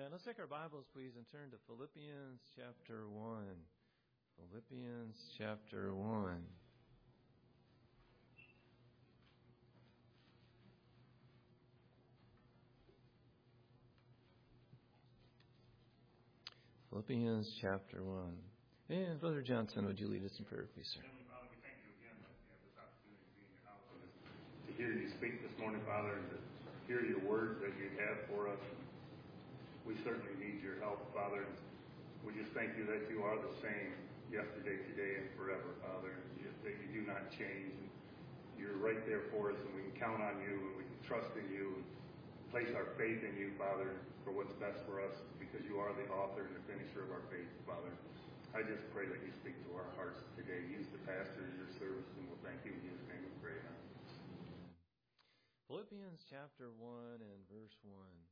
Amen. Let's take our Bibles, please, and turn to Philippians chapter 1. Philippians chapter 1. Philippians chapter 1. And Brother Johnson, would you lead us in prayer, please, sir? Heavenly Father, we thank you again that we have this opportunity to be in your house and to hear you speak this morning, Father, and to hear your words that you have for us. We certainly need your help, Father. We just thank you that you are the same yesterday, today, and forever, Father, that you do not change. And you're right there for us, and we can count on you, and we can trust in you, and place our faith in you, Father, for what's best for us, because you are the author and the finisher of our faith, Father. I just pray that you speak to our hearts today. Use the pastor in your service, and we'll thank you in his name we pray. Philippians chapter 1 and verse 1.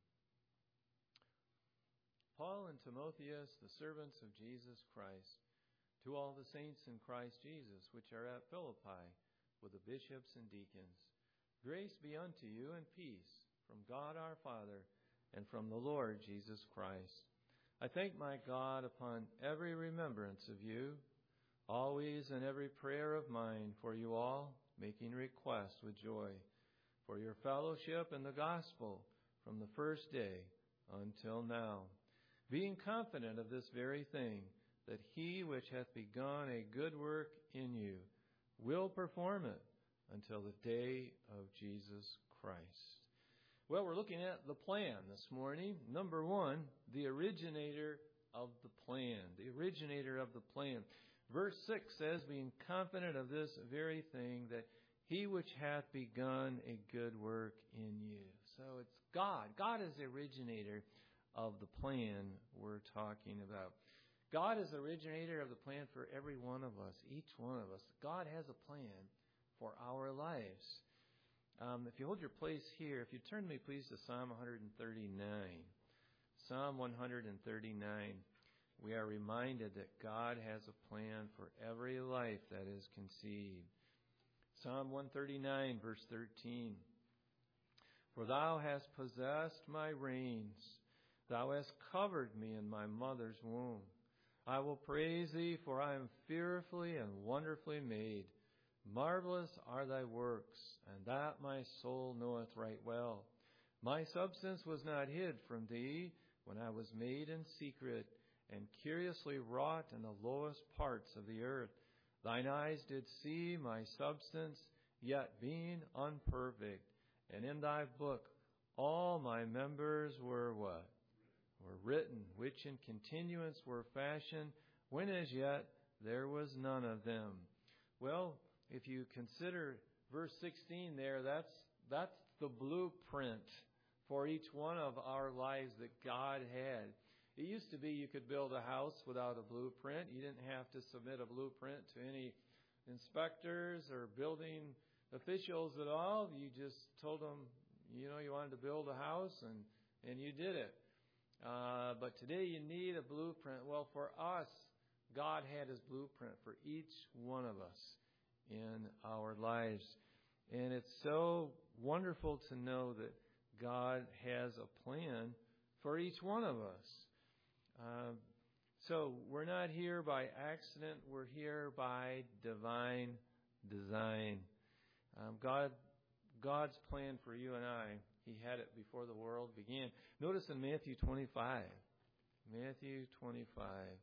Paul and Timotheus, the servants of Jesus Christ, to all the saints in Christ Jesus, which are at Philippi, with the bishops and deacons, grace be unto you and peace from God our Father and from the Lord Jesus Christ. I thank my God upon every remembrance of you, always in every prayer of mine for you all, making request with joy, for your fellowship in the gospel from the first day until now, being confident of this very thing, that he which hath begun a good work in you will perform it until the day of Jesus Christ. Well, we're looking at the plan this morning. Number one, the originator of the plan. The originator of the plan. Verse 6 says, being confident of this very thing, that he which hath begun a good work in you. So it's God. God is the originator of the plan we're talking about. God is the originator of the plan for every one of us, each one of us. God has a plan for our lives. If you hold your place here, if you turn me please to Psalm 139. Psalm 139. We are reminded that God has a plan for every life that is conceived. Psalm 139 verse 13. For thou hast possessed my reins. Thou hast covered me in my mother's womb. I will praise thee, for I am fearfully and wonderfully made. Marvelous are thy works, and that my soul knoweth right well. My substance was not hid from thee when I was made in secret, and curiously wrought in the lowest parts of the earth. Thine eyes did see my substance, yet being unperfect. And in thy book all my members were what? Were written, which in continuance were fashioned, when as yet there was none of them. Well, if you consider verse 16 there, that's the blueprint for each one of our lives that God had. It used to be you could build a house without a blueprint. You didn't have to submit a blueprint to any inspectors or building officials at all. You just told them, you wanted to build a house and you did it. But today you need a blueprint. Well, for us, God had His blueprint for each one of us in our lives. And it's so wonderful to know that God has a plan for each one of us. So we're not here by accident. We're here by divine design. God's plan for you and I, He had it before the world began. Notice in Matthew 25. Matthew 25.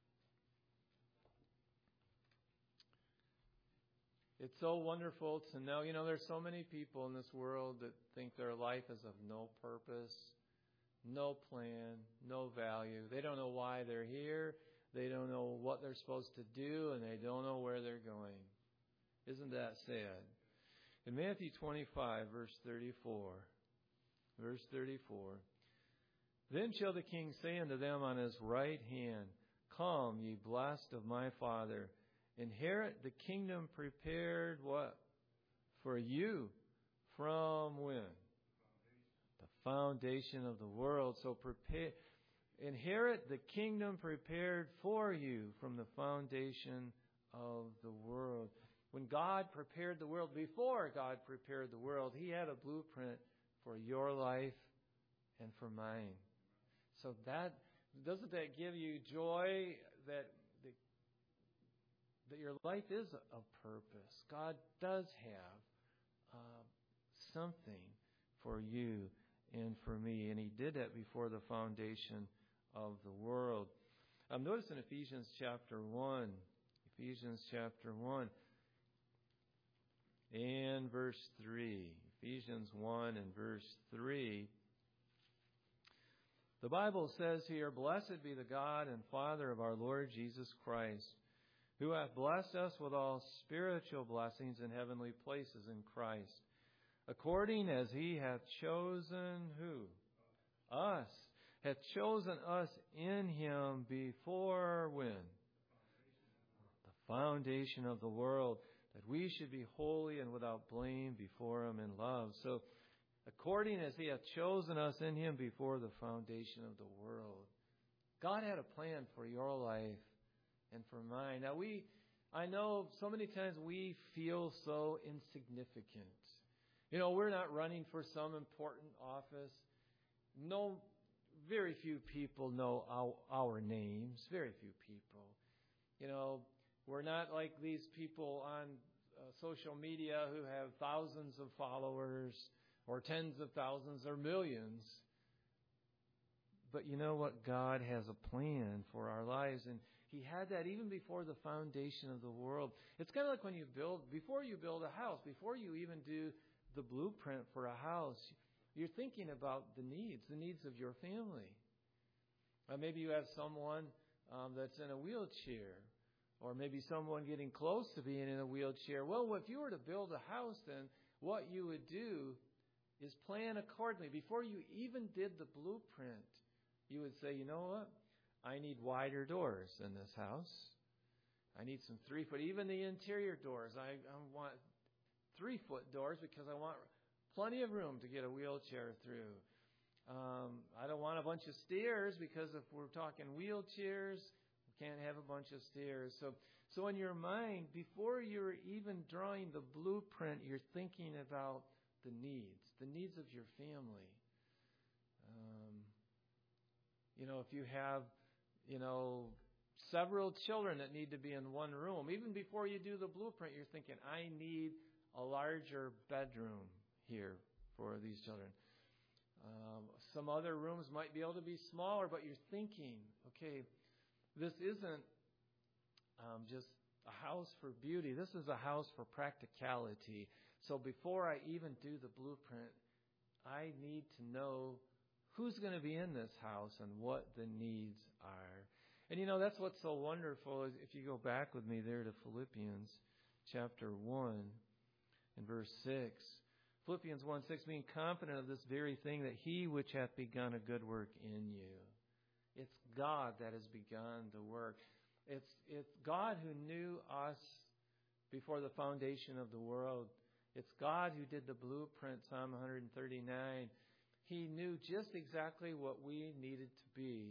It's so wonderful to know. There's so many people in this world that think their life is of no purpose, no plan, no value. They don't know why they're here. They don't know what they're supposed to do, and they don't know where they're going. Isn't that sad? In Matthew 25, verse 34. Verse 34. Then shall the king say unto them on his right hand, Come, ye blessed of my Father, inherit the kingdom prepared what? For you from when? The foundation of the world. So inherit the kingdom prepared for you from the foundation of the world. When God prepared the world, before God prepared the world, He had a blueprint for your life and for mine. So doesn't that give you joy that your life is of purpose? God does have something for you and for me, and He did that before the foundation of the world. Notice in Ephesians chapter 1, and verse 3. Ephesians 1 and verse 3. The Bible says here, "Blessed be the God and Father of our Lord Jesus Christ, who hath blessed us with all spiritual blessings in heavenly places in Christ, according as He hath chosen" who? Us. Hath chosen us in Him before when? The foundation of the world, that we should be holy and without blame before Him in love. So, according as He hath chosen us in Him before the foundation of the world. God had a plan for your life and for mine. Now I know so many times we feel so insignificant. We're not running for some important office. Very few people know our names. Very few people. We're not like these people on social media who have thousands of followers or tens of thousands or millions. But you know what? God has a plan for our lives, and He had that even before the foundation of the world. It's kind of like before you build a house, before you even do the blueprint for a house, you're thinking about the needs of your family. Maybe you have someone that's in a wheelchair, or maybe someone getting close to being in a wheelchair. Well, if you were to build a house, then what you would do is plan accordingly. Before you even did the blueprint, you would say, you know what? I need wider doors in this house. I need some 3-foot, even the interior doors. I want 3-foot doors because I want plenty of room to get a wheelchair through. I don't want a bunch of stairs because if we're talking wheelchairs, we can't have a bunch of stairs. So in your mind, before you're even drawing the blueprint, you're thinking about the needs of your family. If you have, several children that need to be in one room, even before you do the blueprint, you're thinking, I need a larger bedroom here for these children. Some other rooms might be able to be smaller, but you're thinking, okay, this isn't just a house for beauty. This is a house for practicality. So before I even do the blueprint, I need to know who's going to be in this house and what the needs are. And that's what's so wonderful is if you go back with me there to Philippians chapter 1 and verse 6. Philippians 1:6, being confident of this very thing, that He which hath begun a good work in you. It's God that has begun the work. It's God who knew us before the foundation of the world. It's God who did the blueprint, Psalm 139. He knew just exactly what we needed to be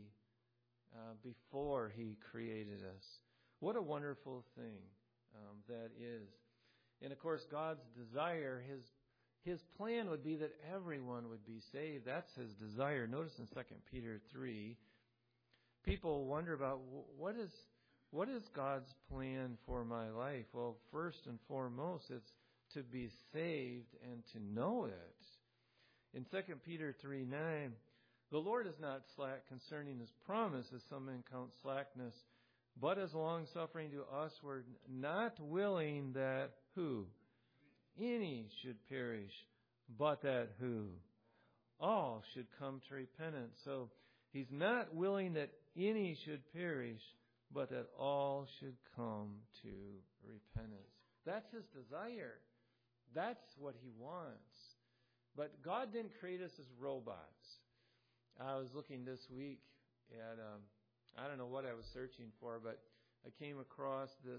before He created us. What a wonderful thing that is. And of course, God's desire, His plan would be that everyone would be saved. That's His desire. Notice in 2 Peter 3, people wonder about what is God's plan for my life? Well, first and foremost, it's to be saved and to know it. In 2 Peter 3:9, the Lord is not slack concerning His promise, as some men count slackness, but as long-suffering to us, we're not willing that who? Any should perish, but that who? All should come to repentance. So He's not willing that any should perish, but that all should come to repentance. That's His desire. That's what He wants. But God didn't create us as robots. I was looking this week at, I don't know what I was searching for, but I came across this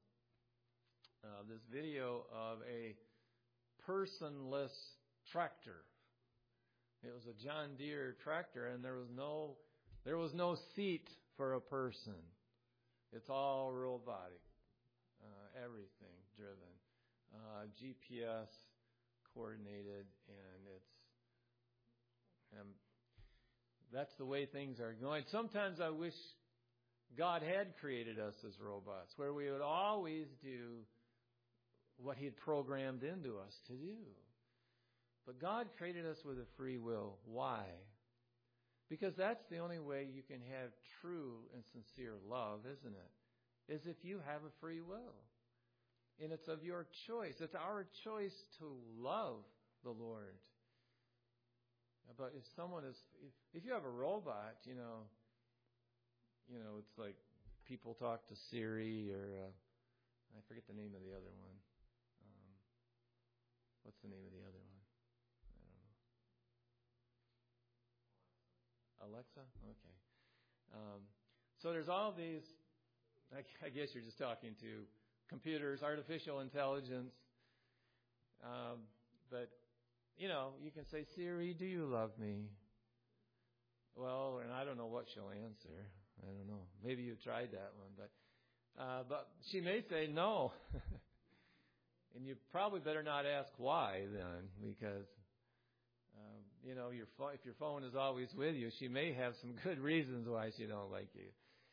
video of a personless tractor. It was a John Deere tractor, and there was no seat for a person. It's all robotic, everything driven, GPS coordinated, and that's the way things are going. Sometimes I wish God had created us as robots, where we would always do what He had programmed into us to do. But God created us with a free will. Why? Because that's the only way you can have true and sincere love, isn't it? Is if you have a free will. And it's of your choice. It's our choice to love the Lord. But if you have a robot, it's like people talk to Siri or I forget the name of the other one. What's the name of the other one? I don't know. Alexa? Okay. So there's all these, I guess you're just talking to computers, artificial intelligence. But, you can say, Siri, do you love me? Well, and I don't know what she'll answer. I don't know. Maybe you tried that one. But she may say no. And you probably better not ask why then, because, if your phone is always with you, she may have some good reasons why she don't like you.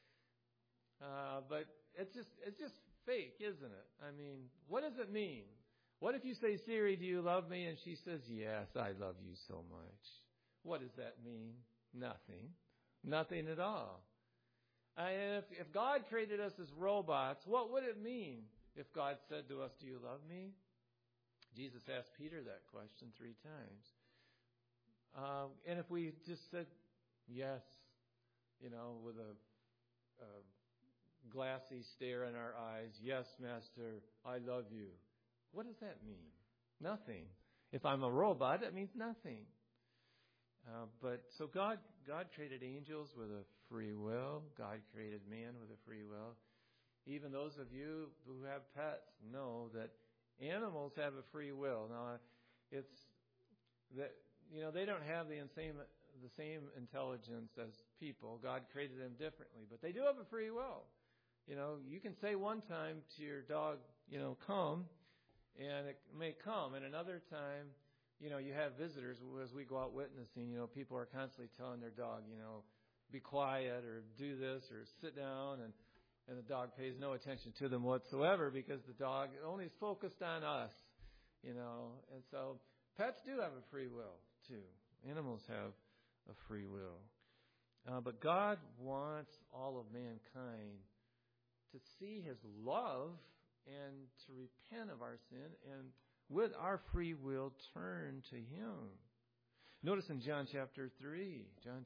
But it's just fake, isn't it? I mean, what does it mean? What if you say, Siri, do you love me? And she says, yes, I love you so much. What does that mean? Nothing. Nothing at all. And if God created us as robots, what would it mean if God said to us, do you love me? Jesus asked Peter that question 3 times. And if we just said, yes, with a glassy stare in our eyes, yes, Master, I love you. What does that mean? Nothing. If I'm a robot, that means nothing. But so God created angels with a free will. God created man with a free will. Even those of you who have pets know that animals have a free will. Now, it's that they don't have the same intelligence as people. God created them differently, but they do have a free will. You can say one time to your dog, come, and it may come, and another time, you have visitors. As we go out witnessing, people are constantly telling their dog, be quiet or do this or sit down, and the dog pays no attention to them whatsoever because the dog only is focused on us, And so pets do have a free will too. Animals have a free will. But God wants all of mankind to see His love and to repent of our sin and with our free will turn to Him. Notice in John chapter 3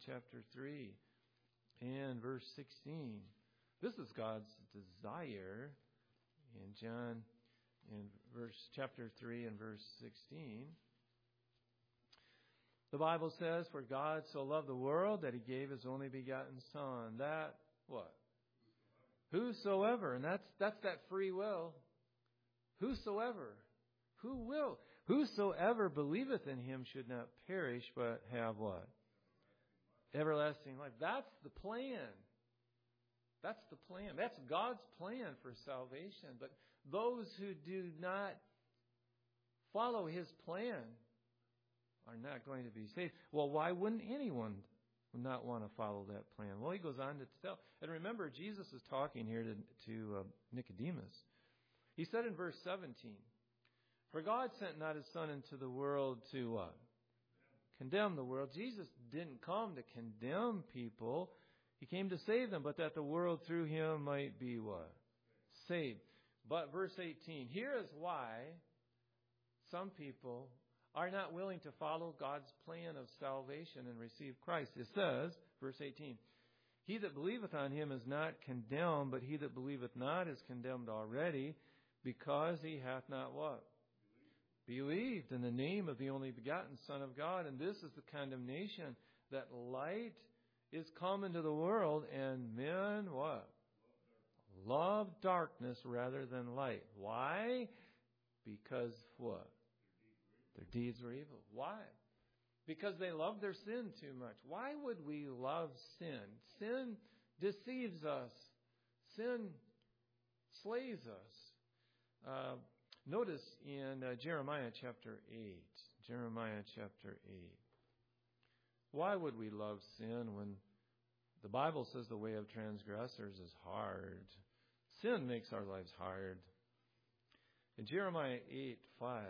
and verse 16. This is God's desire in chapter 3 and verse 16. The Bible says, for God so loved the world that He gave His only begotten Son. That, what? Whosoever. And that's that free will. Whosoever. Who will? Whosoever believeth in Him should not perish, but have what? Everlasting life. That's the plan. That's the plan. That's God's plan for salvation. But those who do not follow His plan are not going to be saved. Well, why wouldn't anyone not want to follow that plan? Well, He goes on to tell. And remember, Jesus is talking here to Nicodemus. He said in verse 17, for God sent not His Son into the world to what? Condemn the world. Jesus didn't come to condemn people. He came to save them, but that the world through Him might be what? Saved. But verse 18, here is why some people are not willing to follow God's plan of salvation and receive Christ. It says, verse 18, he that believeth on Him is not condemned, but he that believeth not is condemned already, because he hath not what? Believed in the name of the only begotten Son of God. And this is the condemnation, that light is come into the world, and men what? Love darkness rather than light. Why? Because what? Their deeds were evil. Why? Because they love their sin too much. Why would we love sin? Sin deceives us. Sin slays us. Notice in Jeremiah chapter 8. Jeremiah chapter 8. Why would we love sin when the Bible says the way of transgressors is hard? Sin makes our lives hard. In Jeremiah 8:5,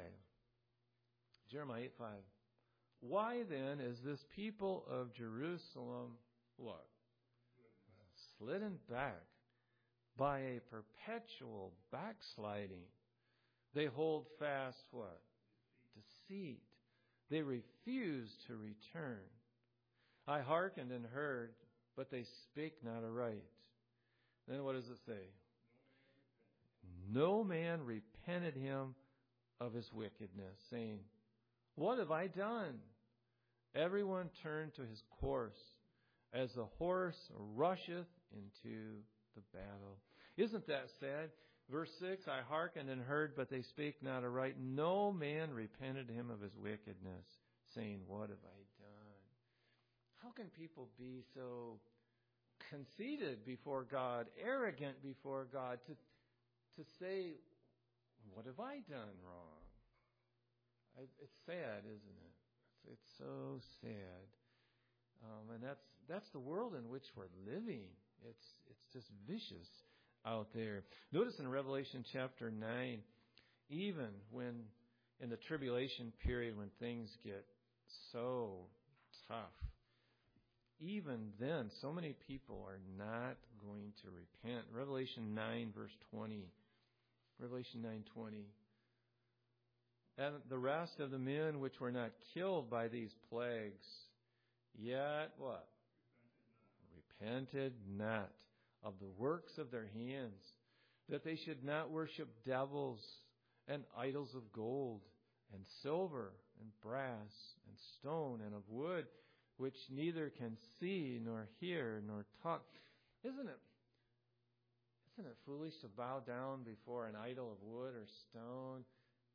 why then is this people of Jerusalem what? Slidden back by a perpetual backsliding. They hold fast what? Deceit. They refuse to return. I hearkened and heard, but they spake not aright. Then what does it say? No man repented him of his wickedness, saying, what have I done? Everyone turned to his course, as the horse rusheth into the battle. Isn't that sad? Verse 6, I hearkened and heard, but they spake not aright. No man repented him of his wickedness, saying, what have I done? How can people be so conceited before God, arrogant before God, to say, what have I done wrong? It's sad, isn't it? It's so sad. And that's the world in which we're living. It's just vicious out there. Notice in Revelation chapter 9, even when in the tribulation period when things get so tough, even then so many people are not going to repent. Revelation 9 verse 20. Revelation 9:20. And the rest of the men which were not killed by these plagues, yet what? Repented not of the works of their hands, that they should not worship devils and idols of gold and silver and brass and stone and of wood, which neither can see nor hear nor talk. Isn't it foolish to bow down before an idol of wood or stone?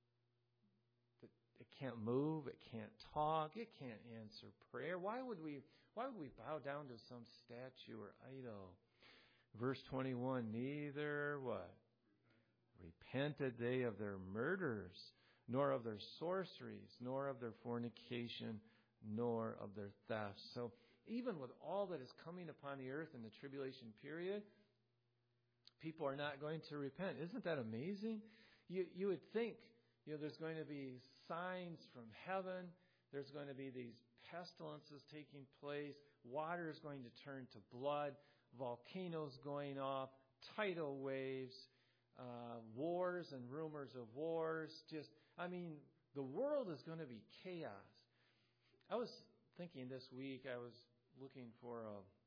It can't move, it can't talk, it can't answer prayer. Why would we bow down to some statue or idol? Verse 21, neither what? Repented they of their murders, nor of their sorceries, nor of their fornication, nor of their thefts. So even with all that is coming upon the earth in the tribulation period, people are not going to repent. Isn't that amazing? You would think, there's going to be signs from heaven. There's going to be these pestilences taking place. Water is going to turn to blood. Volcanoes going off. Tidal waves. Wars and rumors of wars. The world is going to be chaos. I was thinking this week, I was looking for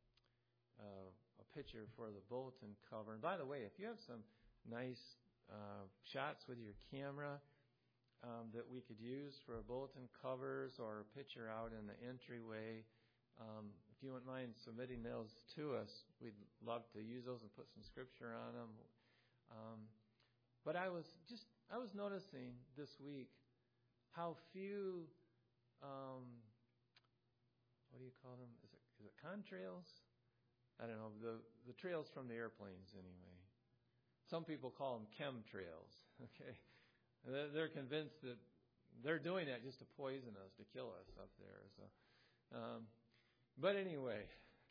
a picture for the bulletin cover. And by the way, if you have some nice shots with your camera that we could use for bulletin covers or a picture out in the entryway, if you wouldn't mind submitting those to us, we'd love to use those and put some scripture on them. But I was noticing this week how few, what do you call them? Is it contrails? I don't know, the trails from the airplanes anyway. Some people call them chemtrails, okay? They're convinced that they're doing that just to poison us, to kill us up there. So, but anyway,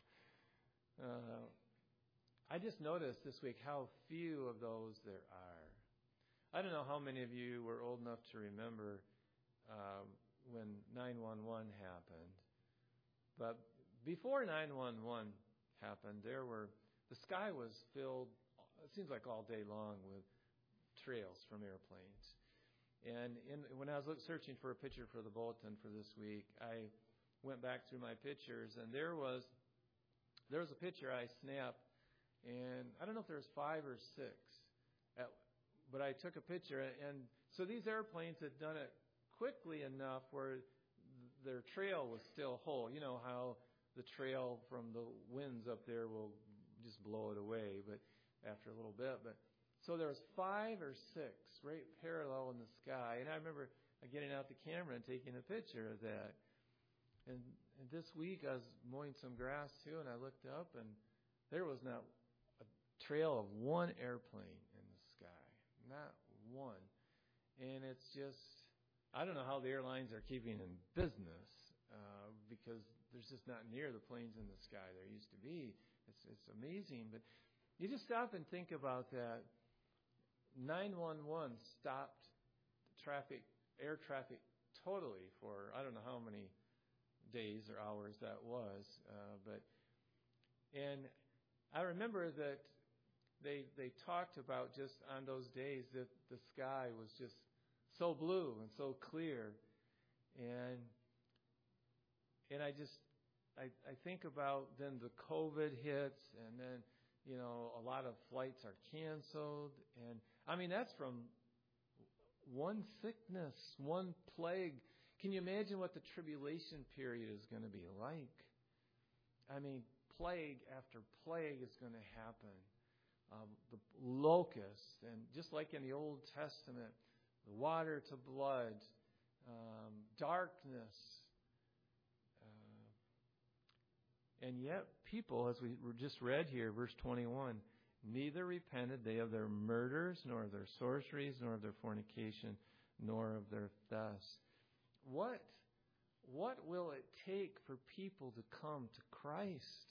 I just noticed this week how few of those there are. I don't know how many of you were old enough to remember when 9/11 happened. But before 9/11 happened, the sky was filled, it seems like all day long, with trails from airplanes. And when I was searching for a picture for the bulletin for this week, I went back through my pictures, and there was a picture I snapped, and I don't know if there was 5 or 6, but I took a picture, and so these airplanes had done it quickly enough where their trail was still whole. You know how the trail from the winds up there will just blow it away, but after a little bit. But so there was 5 or 6 right parallel in the sky, and I remember getting out the camera and taking a picture of that. And this week I was mowing some grass too, and I looked up, and there was not a trail of one airplane in the sky, not one. And it's just, I don't know how the airlines are keeping in business, because there's just not near the planes in the sky there used to be. It's amazing. But you just stop and think about that. 911 stopped air traffic totally for I don't know how many days or hours that was. And I remember that they talked about just on those days that the sky was just so blue and so clear. And I think about then the COVID hits, and then, a lot of flights are canceled. And I mean, that's from one sickness, one plague. Can you imagine what the tribulation period is going to be like? I mean, plague after plague is going to happen. The locusts, and just like in the Old Testament, the water to blood, darkness. And yet people, as we just read here, verse 21, neither repented they of their murders, nor of their sorceries, nor of their fornication, nor of their thefts. What will it take for people to come to Christ?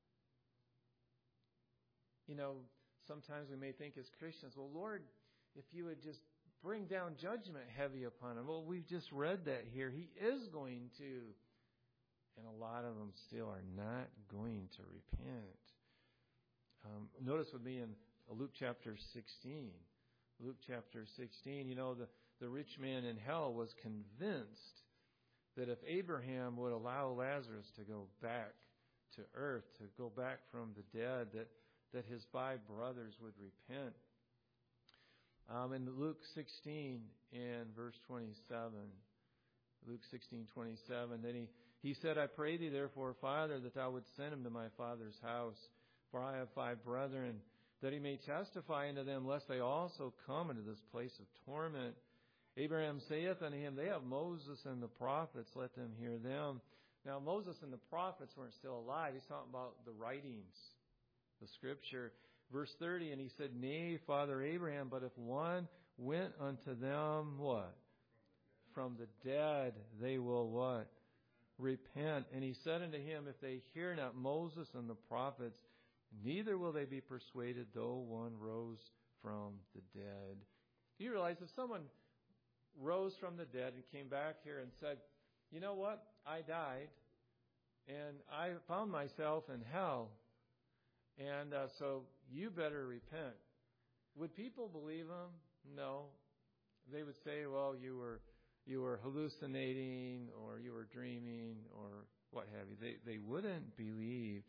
Sometimes we may think as Christians, well, Lord, if you would just bring down judgment heavy upon them. Well, we've just read that here. He is going to. And a lot of them still are not going to repent. Notice with me in Luke chapter 16. Luke chapter 16, the rich man in hell was convinced that if Abraham would allow Lazarus to go back to earth, to go back from the dead, that his 5 brothers would repent. In Luke 16 and verse 27, Luke 16:27, then he said, I pray thee therefore, Father, that thou wouldst send him to my father's house, for I have 5 brethren, that he may testify unto them, lest they also come into this place of torment. Abraham saith unto him, they have Moses and the prophets, let them hear them. Now Moses and the prophets weren't still alive. He's talking about the writings, the scripture. Verse 30, and he said, Nay, Father Abraham, but if one went unto them, what? From the dead, they will what? Repent. And he said unto him, if they hear not Moses and the prophets, neither will they be persuaded, though one rose from the dead. Do you realize if someone rose from the dead and came back here and said, you know what? I died and I found myself in hell. And so you better repent. Would people believe him? No. They would say, well, you were hallucinating, or you were dreaming, or what have you. They wouldn't believe.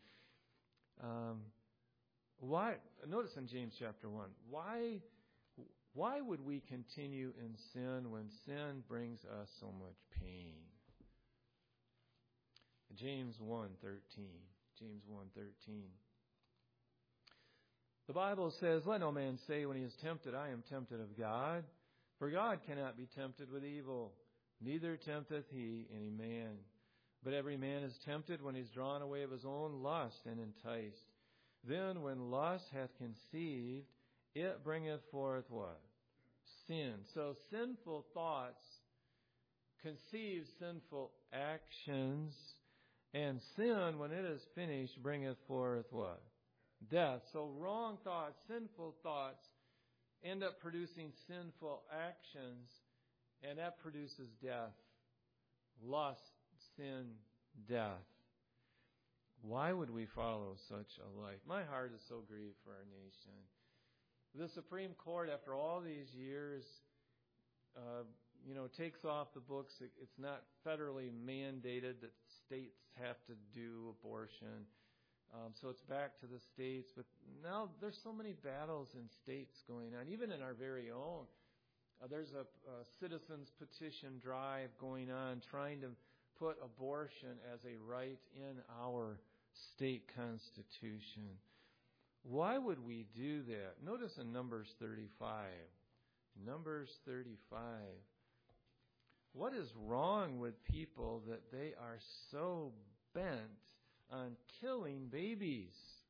Why? Notice in James chapter 1, why would we continue in sin when sin brings us so much pain? James 1:13. James 1:13. The Bible says, let no man say when he is tempted, I am tempted of God. For God cannot be tempted with evil, neither tempteth he any man. But every man is tempted when he is drawn away of his own lust and enticed. Then when lust hath conceived, it bringeth forth what? Sin. So sinful thoughts conceive sinful actions. And sin, when it is finished, bringeth forth what? Death. So wrong thoughts, sinful thoughts, end up producing sinful actions, and that produces death. Lust, sin, death. Why would we follow such a life? My heart is so grieved for our nation. The Supreme Court, after all these years, takes off the books. It's not federally mandated that states have to do abortion. So it's back to the states. But now there's so many battles in states going on, even in our very own. There's a citizens petition drive going on trying to put abortion as a right in our state constitution. Why would we do that? Notice in Numbers 35. Numbers 35. What is wrong with people that they are so bent on killing babies?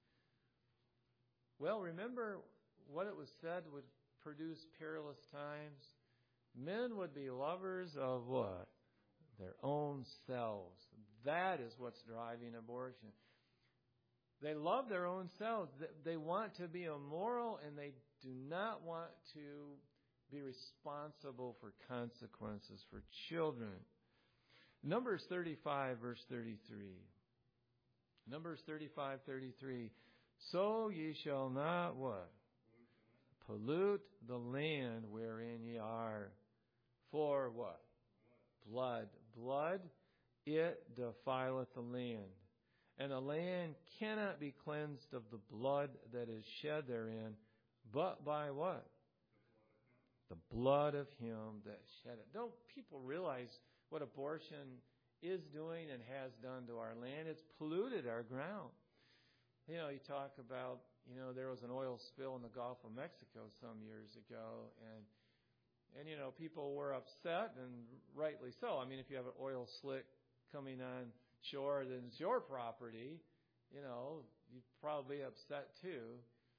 Well, remember what it was said would produce perilous times? Men would be lovers of what? Their own selves. That is what's driving abortion. They love their own selves. They want to be immoral, and they do not want to be responsible for consequences for children. Numbers 35, verse 33. Numbers 35:33. So ye shall not what? Pollute the land wherein ye are. For what? Blood. Blood, it defileth the land. And the land cannot be cleansed of the blood that is shed therein, but by what? The blood of him that shed it. Don't people realize what abortion is doing and has done to our land? It's polluted our ground. You know, you talk about, there was an oil spill in the Gulf of Mexico some years ago, and people were upset, and rightly so. I mean, if you have an oil slick coming on shore, then it's your property, you'd probably be upset too.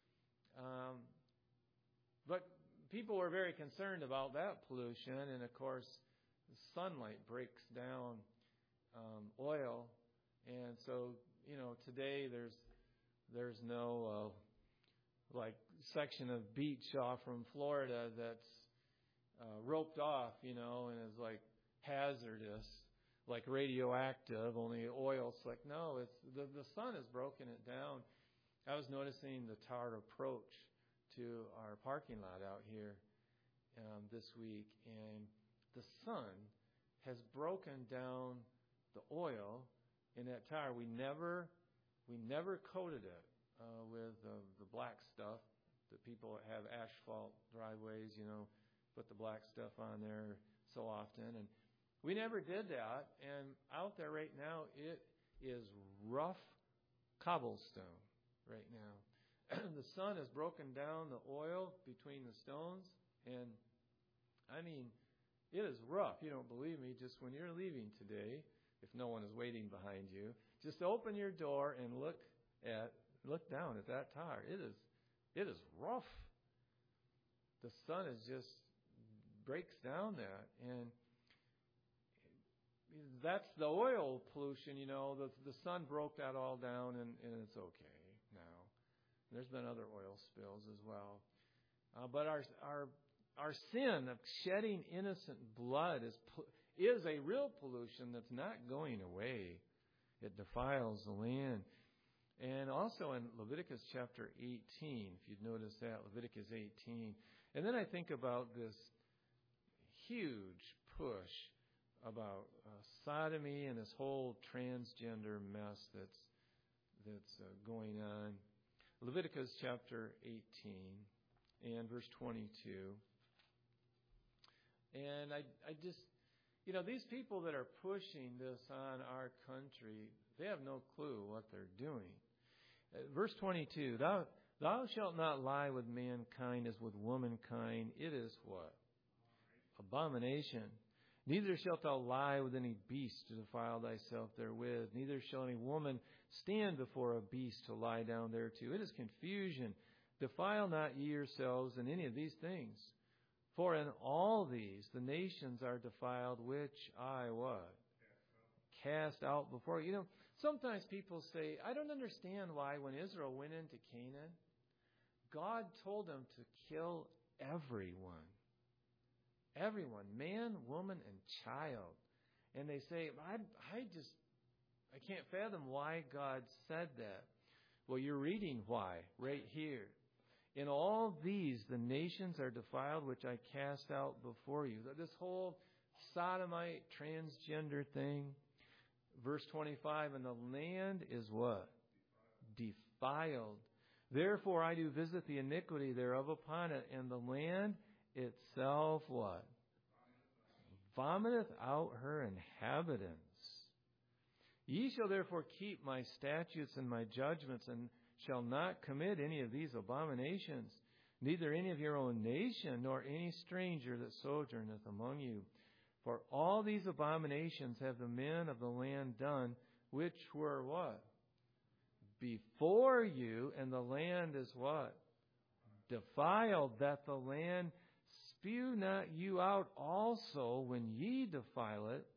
But people were very concerned about that pollution, and of course, the sunlight breaks down oil, and so today there's no section of beach off from Florida that's roped off, and is like hazardous, like radioactive, only oil slick. No, it's the sun has broken it down. I was noticing the tar approach to our parking lot out here this week, and the sun has broken down the oil in that tire. We never coated it with the black stuff that people have asphalt driveways, put the black stuff on there so often, and we never did that. And out there right now, it is rough cobblestone right now. The sun has broken down the oil between the stones, and I mean, it is rough. You don't believe me? Just when you're leaving today, if no one is waiting behind you, just open your door and look down at that tire. It is rough. The sun just breaks down that, and that's the oil pollution. The sun broke that all down, and it's okay now. There's been other oil spills as well, but our sin of shedding innocent blood is a real pollution that's not going away. It defiles the land. And also in Leviticus chapter 18, if you'd notice that, Leviticus 18. And then I think about this huge push about sodomy and this whole transgender mess that's going on. Leviticus chapter 18 and verse 22. And I just, these people that are pushing this on our country, they have no clue what they're doing. Verse 22, thou shalt not lie with mankind as with womankind. It is what? Abomination. Neither shalt thou lie with any beast to defile thyself therewith. Neither shall any woman stand before a beast to lie down thereto. It is confusion. Defile not ye yourselves in any of these things. For in all these the nations are defiled, which I what? Cast out before you. Sometimes people say, I don't understand why when Israel went into Canaan, God told them to kill everyone. Everyone, man, woman, and child. And they say, I can't fathom why God said that. Well, you're reading why right here. In all these, the nations are defiled, which I cast out before you. This whole sodomite, transgender thing. Verse 25, and the land is what? Defiled. Therefore I do visit the iniquity thereof upon it, and the land itself what? Vomiteth out her inhabitants. Ye shall therefore keep my statutes and my judgments, and shall not commit any of these abominations, neither any of your own nation, nor any stranger that sojourneth among you. For all these abominations have the men of the land done, which were what? Before you, and the land is what? Defiled, that the land spew not you out also when ye defile it,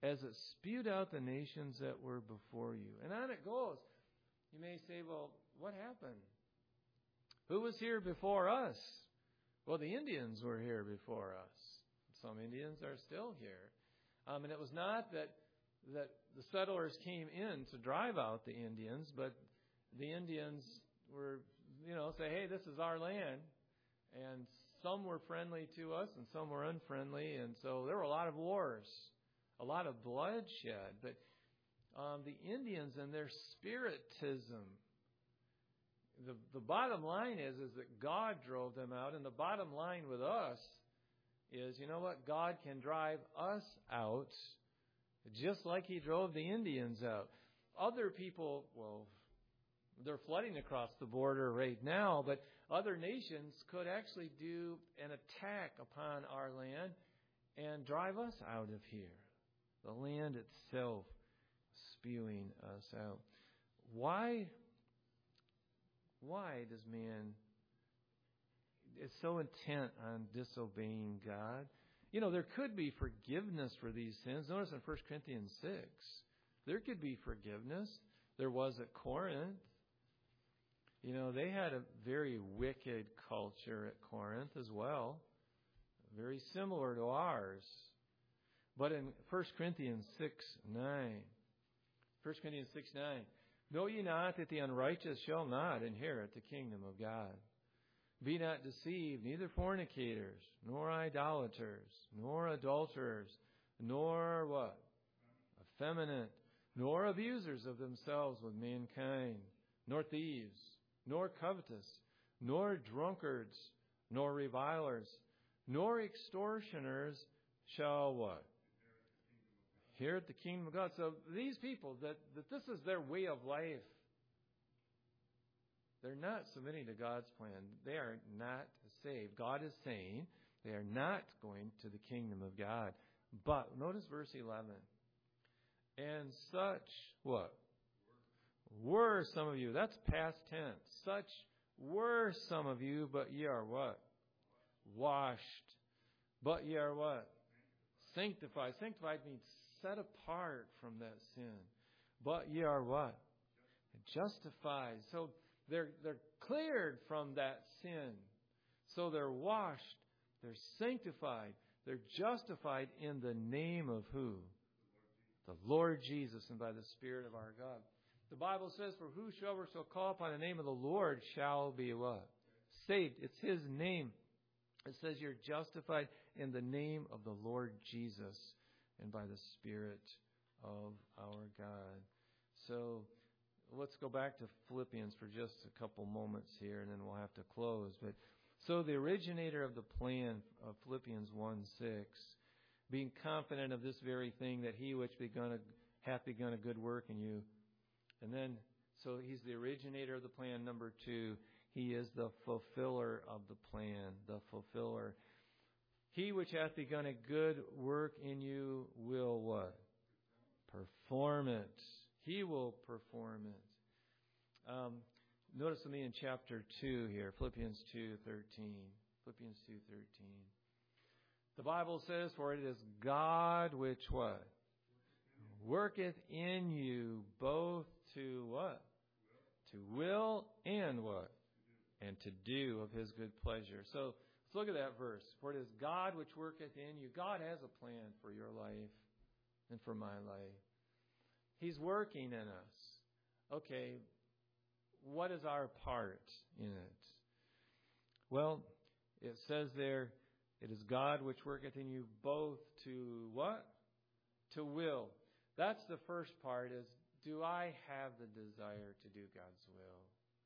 as it spewed out the nations that were before you. And on it goes. You may say, well, what happened? Who was here before us? Well, the Indians were here before us. Some Indians are still here. And it was not that the settlers came in to drive out the Indians, but the Indians were, say, hey, this is our land. And some were friendly to us and some were unfriendly. And so there were a lot of wars, a lot of bloodshed. But the Indians and their spiritism, the bottom line is that God drove them out. And the bottom line with us is, you know what? God can drive us out just like He drove the Indians out. Other people, well, they're flooding across the border right now, but other nations could actually do an attack upon our land and drive us out of here. The land itself spewing us out. Why does man is so intent on disobeying God? There could be forgiveness for these sins. Notice in 1 Corinthians 6, there could be forgiveness. There was at Corinth. They had a very wicked culture at Corinth as well, very similar to ours. But in 1 Corinthians 6:9, know ye not that the unrighteous shall not inherit the kingdom of God? Be not deceived, neither fornicators, nor idolaters, nor adulterers, nor what? Effeminate, nor abusers of themselves with mankind, nor thieves, nor covetous, nor drunkards, nor revilers, nor extortioners shall what? Inherit the kingdom of God. So these people, that this is their way of life. They're not submitting to God's plan. They are not saved. God is saying they are not going to the kingdom of God. But notice verse 11. And such, what? Were some of you. That's past tense. Such were some of you, but ye are what? Washed. But ye are what? Sanctified. Sanctified means set apart from that sin. But ye are what? Justified. So they're cleared from that sin. So they're washed. They're sanctified. They're justified in the name of who? The Lord Jesus, and by the Spirit of our God. The Bible says, for whosoever shall call upon the name of the Lord shall be what? Saved. It's His name. It says you're justified in the name of the Lord Jesus and by the Spirit of our God. So let's go back to Philippians for just a couple moments here, and then we'll have to close. But so the originator of the plan of Philippians 1:6, being confident of this very thing, that He which hath begun a good work in you. And then, so He's the originator of the plan. Number 2, He is the fulfiller of the plan, the fulfiller. He which hath begun a good work in you will what? Perform it. He will perform it. Notice with me in chapter 2 here, Philippians 2:13. Philippians 2:13. The Bible says, for it is God which what? Worketh in you both to what? To will and what? And to do of His good pleasure. So let's look at that verse. For it is God which worketh in you. God has a plan for your life and for my life. He's working in us. Okay, what is our part in it? Well, it says there, it is God which worketh in you both to what? To will. That's the first part, is do I have the desire to do God's will?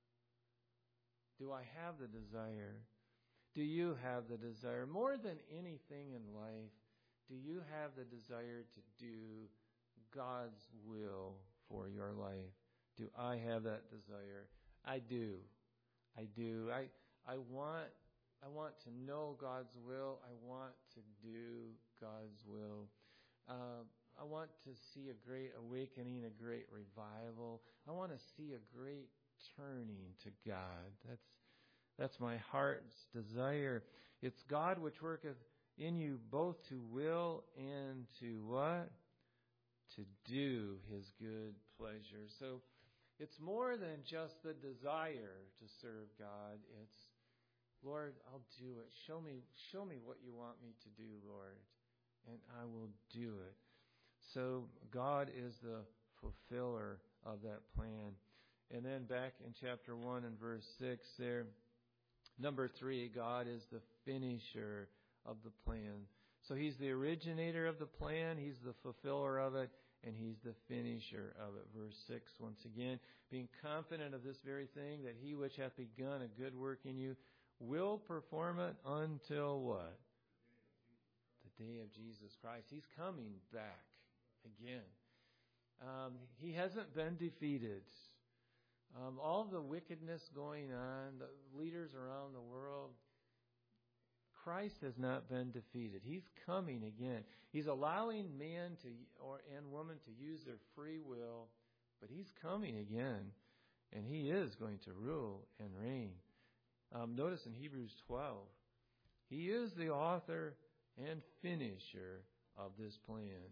Do I have the desire? Do you have the desire? More than anything in life, do you have the desire to do God's will for your life? Do I have that desire? I do. I do. I want to know God's will. I want to do God's will. I want to see a great awakening, a great revival. I want to see a great turning to God. That's my heart's desire. It's God which worketh in you both to will and to what? to do His good pleasure. So it's more than just the desire to serve God. It's, Lord, I'll do it. Show me what you want me to do, Lord, and I will do it. So God is the fulfiller of that plan. And then back in chapter 1 and verse 6 there, number 3, God is the finisher of the plan. So He's the originator of the plan, He's the fulfiller of it, and He's the finisher of it. Verse 6, once again, being confident of this very thing, that He which hath begun a good work in you will perform it until what? The day of Jesus Christ. He's coming back again. He hasn't been defeated. All the wickedness going on, the leaders around the world, Christ has not been defeated. He's coming again. He's allowing man and woman to use their free will, but He's coming again, and He is going to rule and reign. Notice in Hebrews 12, He is the author and finisher of this plan.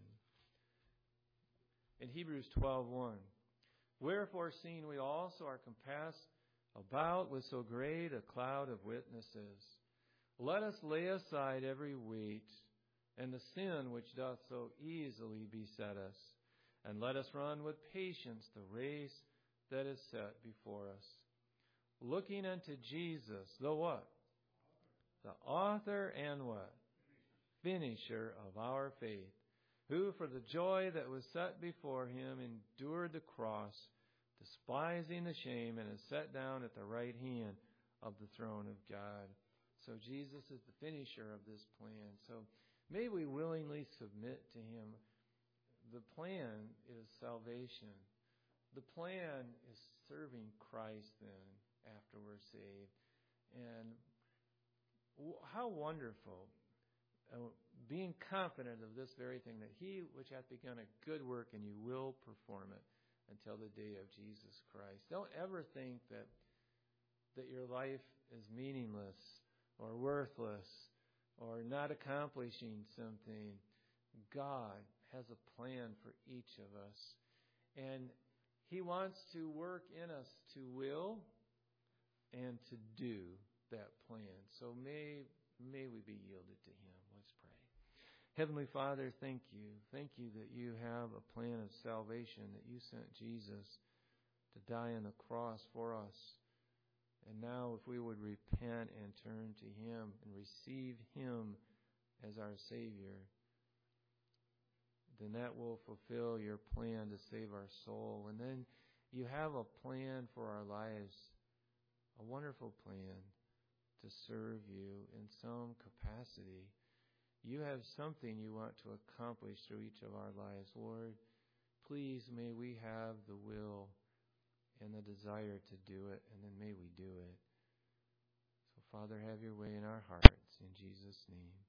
In Hebrews 12:1, wherefore, seeing we also are compassed about with so great a cloud of witnesses, let us lay aside every weight and the sin which doth so easily beset us, and let us run with patience the race that is set before us, looking unto Jesus, the what? The author and what? Finisher of our faith, who for the joy that was set before Him endured the cross, despising the shame, and is set down at the right hand of the throne of God. So Jesus is the finisher of this plan. So may we willingly submit to Him. The plan is salvation. The plan is serving Christ then after we're saved. And how wonderful, being confident of this very thing, that He which hath begun a good work in you will perform it until the day of Jesus Christ. Don't ever think that your life is meaningless or worthless or not accomplishing something. God has a plan for each of us, and He wants to work in us to will and to do that plan. So may we be yielded to Him. Let's pray. Heavenly Father, thank you. Thank you that you have a plan of salvation, that you sent Jesus to die on the cross for us. And now if we would repent and turn to Him and receive Him as our Savior, then that will fulfill your plan to save our soul. And then you have a plan for our lives, a wonderful plan to serve you in some capacity. You have something you want to accomplish through each of our lives, Lord. Please, may we have the will and the desire to do it, and then may we do it. So, Father, have your way in our hearts. In Jesus' name.